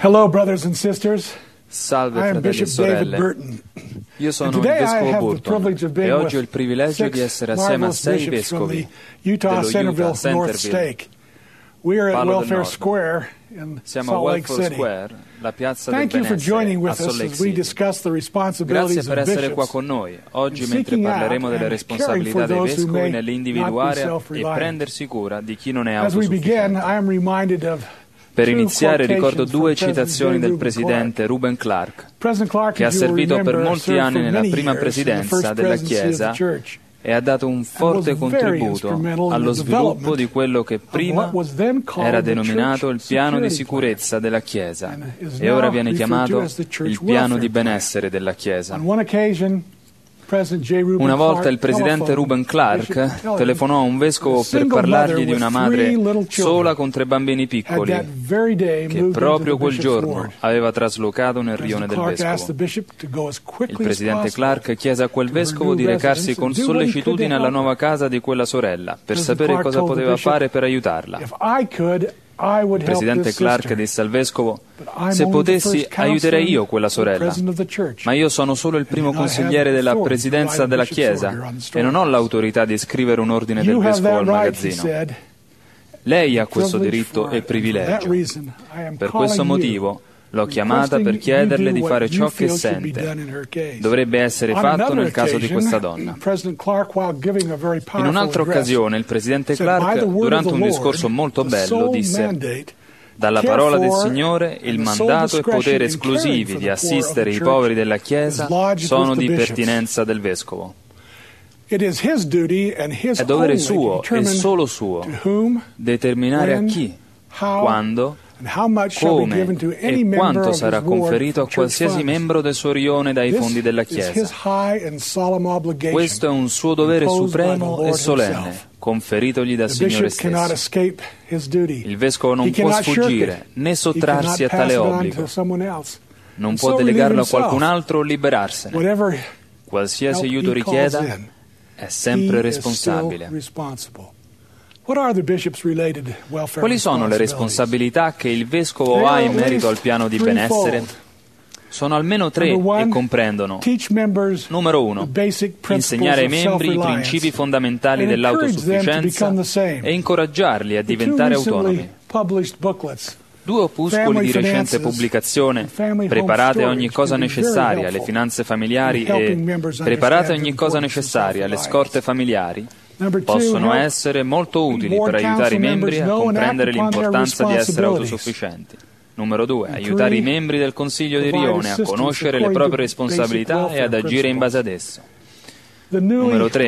Hello, brothers and sisters. Salve I am fratelli e Bishop David sorelle, Burton. io sono il Today I vescovo have the Burton privilege of being e oggi ho il with privilegio di 6 essere assieme a marvelous 6 bishops from vescovi the Utah dello Centerville Utah North Centerville, Stake. We are at Palo del Welfare Nord. Square in Siamo a Salt Lake Welfare City. Square, la piazza del Thank you for joining benessere a with Salt us Lake as we City. discuss the Grazie responsibilities per of essere qua bishops con noi oggi in mentre seeking out parleremo delle and responsabilità caring dei for those who vescovi may nell'individuare not be e self-reliant. prendersi cura di chi non è As we begin, autosufficiente. I am reminded of Per two iniziare ricordo quotations due from President citazioni J. del Reuben presidente Reuben Clark, President Clark, che ha as you will servito per remember, molti served anni for nella many prima years in the presidenza first della presidency of the Chiesa church. e ha dato un forte And was very contributo instrumental in allo the sviluppo development di quello che prima what was then called era the denominato il Church piano di Security sicurezza della Chiesa and is e ora now viene referred to chiamato as the Church il piano Welfare di Plan. benessere della Chiesa. On one occasion, President J. Reuben Una volta Clark il presidente telephoned Reuben Bishop Clark Intelligence telefonò a un vescovo a per single parlargli mother di una with madre 3 little children sola con 3 bambini had piccoli that very day che moved proprio into the quel bishop's giorno ward. aveva traslocato nel rione President del Clark asked the vescovo. bishop to go as Il quickly as presidente possible Clark chiese a quel to her vescovo new di recarsi residence con and do what he could to sollecitudine alla help nuova her. casa di quella sorella per President sapere Clark cosa told the poteva bishop, fare per aiutarla. If I could, I would Il help presidente this Clark sister. disse al vescovo: But I'm se only the potessi first aiuterei io quella counselor and sorella, president of the church. ma io sono solo il primo And I have consigliere della authority to presidenza write a della bishop's order Chiesa on the e non ho storehouse. l'autorità di scrivere un ordine del You have vescovo that al right, he magazzino. said. Lei ha questo Privilege diritto for e it. And for that privilegio. reason, I am Per questo calling you, motivo l'ho chiamata per chiederle di fare ciò che sente dovrebbe essere fatto nel caso di questa donna. In un'altra occasione il presidente Clark, durante un discorso molto bello, disse: dalla parola del Signore il mandato e potere esclusivi di assistere i poveri della Chiesa sono di pertinenza del vescovo. È dovere suo e solo suo determinare a chi, quando, come e quanto sarà conferito a qualsiasi membro del suo rione dai fondi della Chiesa. Questo è un suo dovere supremo e solenne, conferitogli dal Signore stesso. Il vescovo non può sfuggire né sottrarsi a tale obbligo. Non può delegarlo a qualcun altro o liberarsene. Qualsiasi aiuto richieda, è sempre responsabile. Quali sono le responsabilità che il vescovo ha in merito al piano di benessere? Sono almeno 3 e comprendono: numero 1, insegnare ai membri i principi fondamentali dell'autosufficienza e incoraggiarli a diventare autonomi. 2 opuscoli di recente pubblicazione, Preparate ogni cosa necessaria alle finanze familiari e Preparate ogni cosa necessaria alle scorte familiari, possono essere molto utili per aiutare i membri a comprendere l'importanza di essere autosufficienti. Numero 2, aiutare i membri del Consiglio di Rione a conoscere le proprie responsabilità e ad agire in base ad esso. Numero 3,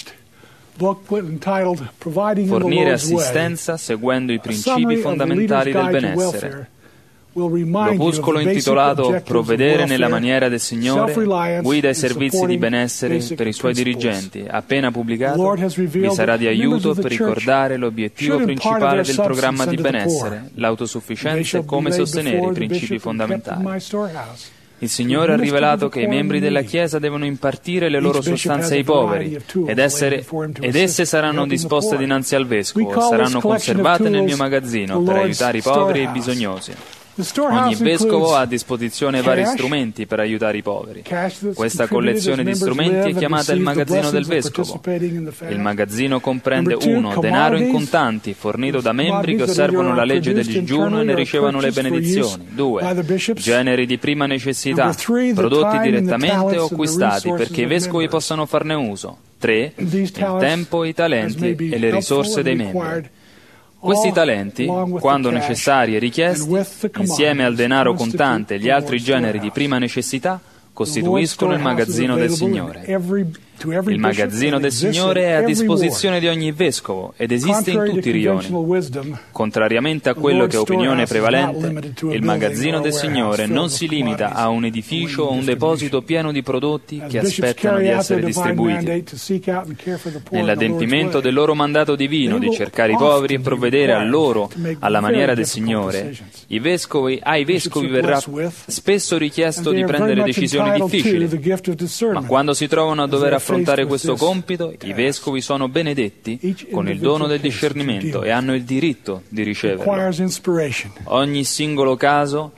fornire assistenza seguendo i principi fondamentali del benessere. L'opuscolo intitolato Provvedere nella maniera del Signore, guida ai servizi di benessere per i suoi dirigenti, appena pubblicato, vi sarà di aiuto per ricordare l'obiettivo principale del programma di benessere, l'autosufficienza e come sostenere i principi fondamentali. Il Signore ha rivelato che i membri della Chiesa devono impartire le loro sostanze ai poveri ed esse saranno disposte dinanzi al Vescovo e saranno conservate nel mio magazzino per aiutare i poveri e i bisognosi. Ogni vescovo ha a disposizione vari strumenti per aiutare i poveri. Questa collezione di strumenti è chiamata il magazzino del vescovo. Il magazzino comprende 1. Denaro in contanti fornito da membri che osservano la legge del digiuno e ne ricevono le benedizioni. 2. Generi di prima necessità, prodotti direttamente o acquistati perché i vescovi possano farne uso. 3. Il tempo, i talenti e le risorse dei membri. Questi talenti, quando necessari e richiesti, insieme al denaro contante e gli altri generi di prima necessità, costituiscono il magazzino del Signore. Il magazzino del Signore è a disposizione di ogni vescovo ed esiste in tutti i rioni. Contrariamente a quello che è opinione prevalente, il magazzino del Signore non si limita a un edificio o un deposito pieno di prodotti che aspettano di essere distribuiti. Nell'adempimento del loro mandato divino di cercare i poveri e provvedere a loro alla maniera del Signore, ai vescovi verrà spesso richiesto di prendere decisioni difficili, ma quando si trovano a dover affrontare affrontare questo compito, i vescovi sono benedetti con il dono del discernimento e hanno il diritto di riceverlo. Ogni singolo caso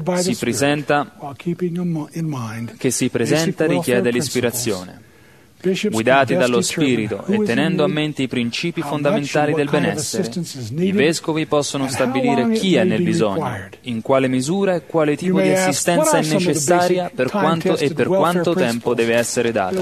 che si presenta richiede l'ispirazione. Guidati dallo Spirito e tenendo a mente i principi fondamentali del benessere, i vescovi possono stabilire chi è nel bisogno, in quale misura e quale tipo di assistenza è necessaria, per quanto e per quanto tempo deve essere data.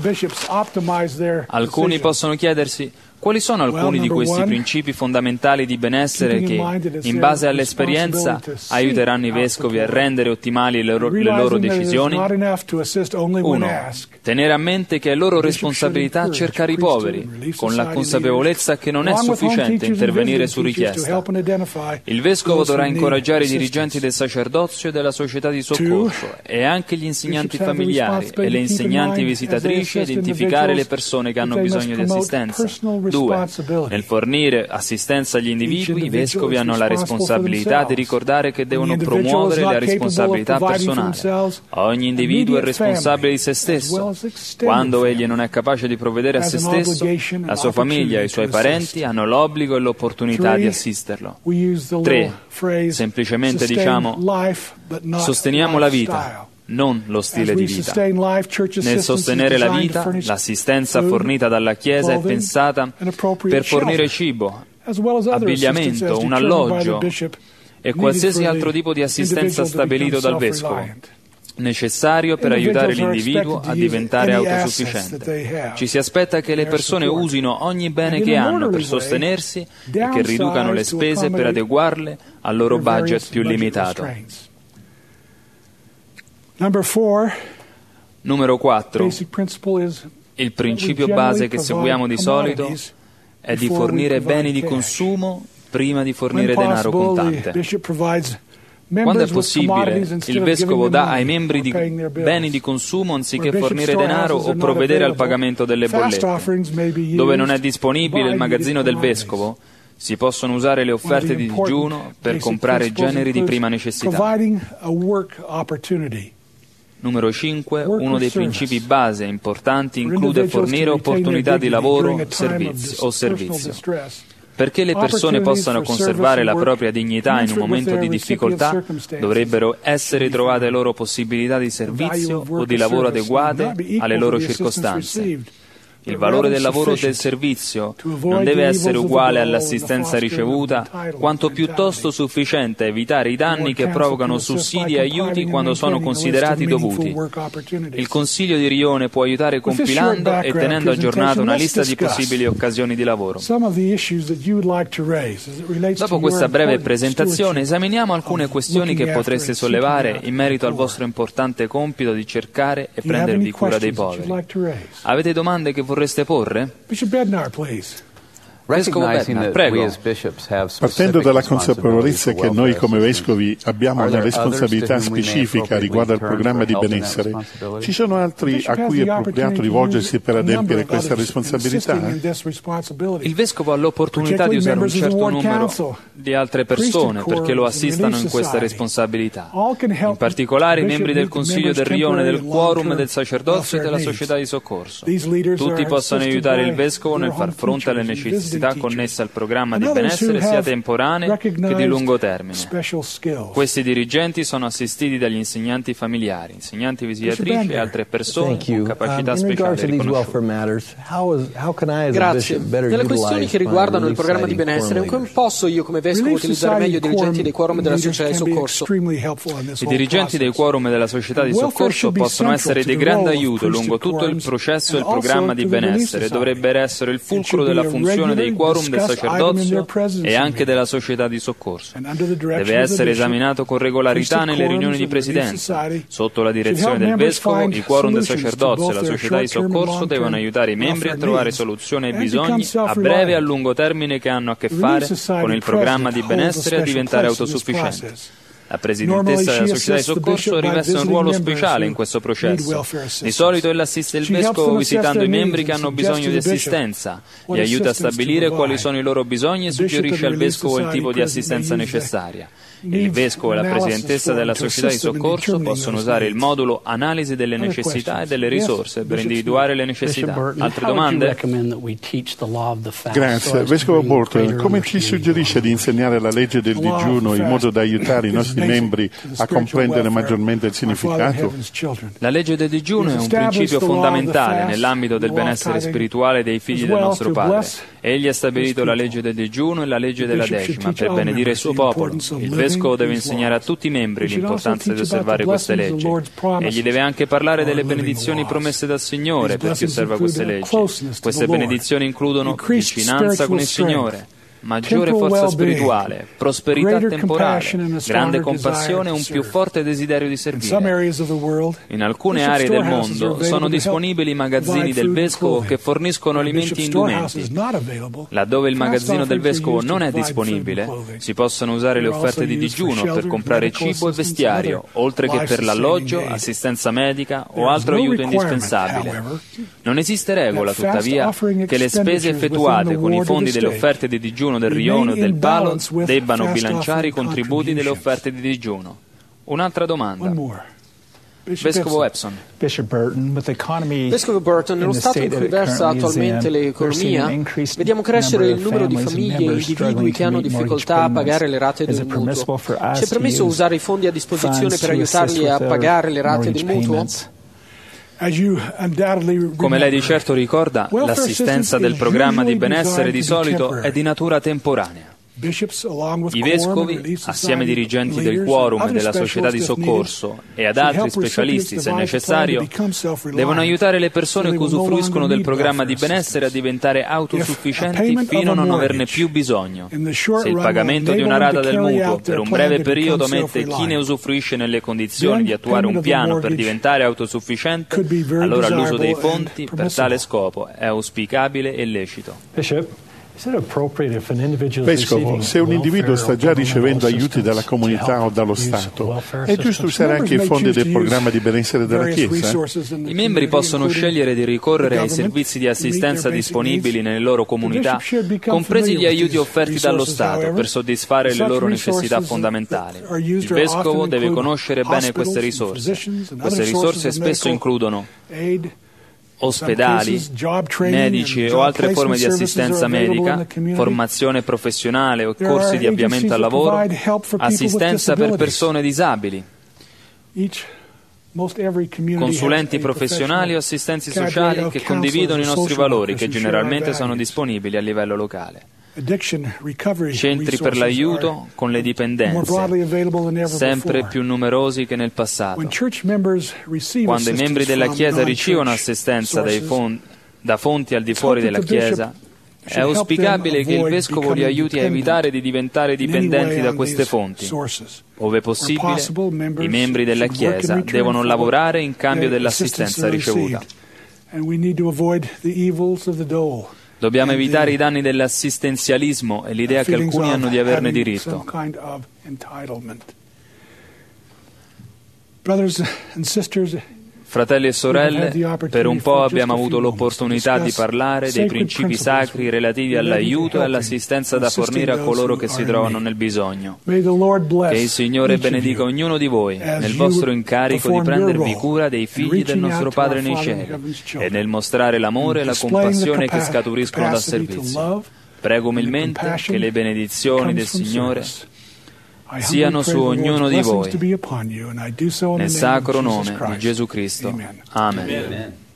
Alcuni possono chiedersi: quali sono alcuni di questi principi fondamentali di benessere che, in base all'esperienza, aiuteranno i vescovi a rendere ottimali le loro decisioni? 1. Tenere a mente che è loro responsabilità cercare i poveri, con la consapevolezza che non è sufficiente intervenire su richiesta. Il vescovo dovrà incoraggiare i dirigenti del sacerdozio e della società di soccorso e anche gli insegnanti familiari e le insegnanti visitatrici a identificare le persone che hanno bisogno di assistenza. 2. Nel fornire assistenza agli individui, i vescovi hanno la responsabilità di ricordare che devono promuovere la responsabilità personale. Ogni individuo è responsabile di se stesso. Quando egli non è capace di provvedere a se stesso, la sua famiglia e i suoi parenti hanno l'obbligo e l'opportunità di assisterlo. 3. Semplicemente diciamo: sosteniamo la vita, non lo stile di vita. Nel sostenere la vita, l'assistenza fornita dalla Chiesa è pensata per fornire cibo, abbigliamento, un alloggio e qualsiasi altro tipo di assistenza stabilito dal vescovo, necessario per aiutare l'individuo a diventare autosufficiente. Ci si aspetta che le persone usino ogni bene che hanno per sostenersi e che riducano le spese per adeguarle al loro budget più limitato. Numero 4. Il principio base che seguiamo di solito è di fornire beni di consumo prima di fornire denaro contante. Quando è possibile, il vescovo dà ai membri beni di consumo anziché fornire denaro o provvedere al pagamento delle bollette. Dove non è disponibile il magazzino del vescovo, si possono usare le offerte di digiuno per comprare generi di prima necessità. Numero 5. Uno dei principi base importanti include fornire opportunità di lavoro o servizio. Perché le persone possano conservare la propria dignità in un momento di difficoltà, dovrebbero essere trovate loro possibilità di servizio o di lavoro adeguate alle loro circostanze. Il valore del lavoro o del servizio non deve essere uguale all'assistenza ricevuta, quanto piuttosto sufficiente a evitare i danni che provocano sussidi e aiuti quando sono considerati dovuti. Il Consiglio di Rione può aiutare compilando e tenendo aggiornata una lista di possibili occasioni di lavoro. Dopo questa breve presentazione, esaminiamo alcune questioni che potreste sollevare in merito al vostro importante compito di cercare e prendervi cura dei poveri. Avete domande che vorreste porre? Prego. Partendo dalla consapevolezza che noi come vescovi abbiamo una responsabilità specifica riguardo al programma di benessere, ci sono altri a cui è appropriato rivolgersi per adempiere questa responsabilità? Il vescovo ha l'opportunità di usare un certo numero di altre persone perché lo assistano in questa responsabilità. In particolare i membri del Consiglio del Rione, del Quorum, del Sacerdozio e della Società di Soccorso. Tutti possono aiutare il vescovo nel far fronte alle necessità connesse al programma di benessere sia temporanee che di lungo termine. Questi dirigenti sono assistiti dagli insegnanti familiari, insegnanti visitatrici e altre persone con capacità speciali riconosciute. Grazie. Nelle questioni che riguardano il programma di benessere, come posso io come vescovo utilizzare meglio i dirigenti dei quorum della società di soccorso? I dirigenti dei quorum e della società di soccorso possono essere di grande aiuto lungo tutto il processo e il programma di benessere. Dovrebbero essere il fulcro della funzione dei quorum del sacerdozio e anche della società di soccorso. Deve essere esaminato con regolarità nelle riunioni di presidenza. Sotto la direzione del vescovo, i quorum del sacerdozio e la società di soccorso devono aiutare i membri a trovare soluzioni ai bisogni a breve e a lungo termine che hanno a che fare con il programma di benessere e a diventare autosufficienti. La presidentessa della società di soccorso riveste un ruolo speciale in questo processo. Di solito ella assiste il vescovo visitando i membri che hanno bisogno di assistenza, li aiuta a stabilire quali sono i loro bisogni e suggerisce al vescovo il tipo di assistenza necessaria. Il vescovo e la presidentessa della società di soccorso possono usare il modulo analisi delle necessità e delle risorse per individuare le necessità. Altre domande? Grazie. Vescovo Burton, come ci suggerisce di insegnare la legge del digiuno in modo da aiutare i nostri membri a comprendere maggiormente il significato? La legge del digiuno è un principio fondamentale nell'ambito del benessere spirituale dei figli del nostro Padre. Egli ha stabilito la legge del digiuno e la legge della decima per benedire il suo popolo. Il vescovo deve insegnare a tutti i membri l'importanza di osservare queste leggi. Egli deve anche parlare delle benedizioni promesse dal Signore per chi osserva queste leggi. Queste benedizioni includono vicinanza con il Signore, maggiore forza spirituale, prosperità temporale, grande compassione e un più forte desiderio di servire. In alcune aree del mondo sono disponibili magazzini del vescovo che forniscono alimenti e indumenti. Laddove il magazzino del vescovo non è disponibile, si possono usare le offerte di digiuno per comprare cibo e vestiario, oltre che per l'alloggio, assistenza medica o altro aiuto indispensabile. Non esiste regola, tuttavia, che le spese effettuate con i fondi delle offerte di digiuno del rione o del palo debbano bilanciare i contributi delle offerte di digiuno. Un'altra domanda. Vescovo Epson. Vescovo Burton, nello stato in cui versa attualmente l'economia, vediamo crescere il numero di famiglie e individui che hanno difficoltà a pagare le rate del mutuo. Ci è permesso usare i fondi a disposizione per aiutarli a pagare le rate del mutuo? Come lei di certo ricorda, l'assistenza del programma di benessere di solito è di natura temporanea. I vescovi, assieme ai dirigenti del quorum e della società di soccorso e ad altri specialisti, se necessario, devono aiutare le persone che usufruiscono del programma di benessere a diventare autosufficienti fino a non averne più bisogno. Se il pagamento di una rata del mutuo per un breve periodo mette chi ne usufruisce nelle condizioni di attuare un piano per diventare autosufficiente, allora l'uso dei fondi per tale scopo è auspicabile e lecito. Vescovo, se un individuo sta già ricevendo aiuti dalla comunità o dallo Stato, è giusto usare anche i fondi del programma di benessere della Chiesa? I membri possono scegliere di ricorrere ai servizi di assistenza disponibili nelle loro comunità, compresi gli aiuti offerti dallo Stato per soddisfare le loro necessità fondamentali. Il vescovo deve conoscere bene queste risorse. Queste risorse spesso includono ospedali, medici o altre forme di assistenza medica, formazione professionale o corsi di avviamento al lavoro, assistenza per persone disabili, consulenti professionali o assistenti sociali che condividono i nostri valori, che generalmente sono disponibili a livello locale. Centri per l'aiuto con le dipendenze, sempre più numerosi che nel passato. Quando i membri della Chiesa ricevono assistenza da fonti al di fuori della Chiesa, è auspicabile che il vescovo li aiuti a evitare di diventare dipendenti da queste fonti. Ove possibile, i membri della Chiesa devono lavorare in cambio dell'assistenza ricevuta. Dobbiamo evitare i danni dell'assistenzialismo e l'idea che alcuni hanno di averne diritto. Fratelli e sorelle, per un po' abbiamo avuto l'opportunità di parlare dei principi sacri relativi all'aiuto e all'assistenza da fornire a coloro che si trovano nel bisogno. Che il Signore benedica ognuno di voi nel vostro incarico di prendervi cura dei figli del nostro Padre nei cieli e nel mostrare l'amore e la compassione che scaturiscono dal servizio. Prego umilmente che le benedizioni del Signore siano su ognuno di voi, nel sacro nome di Gesù Cristo. Amen.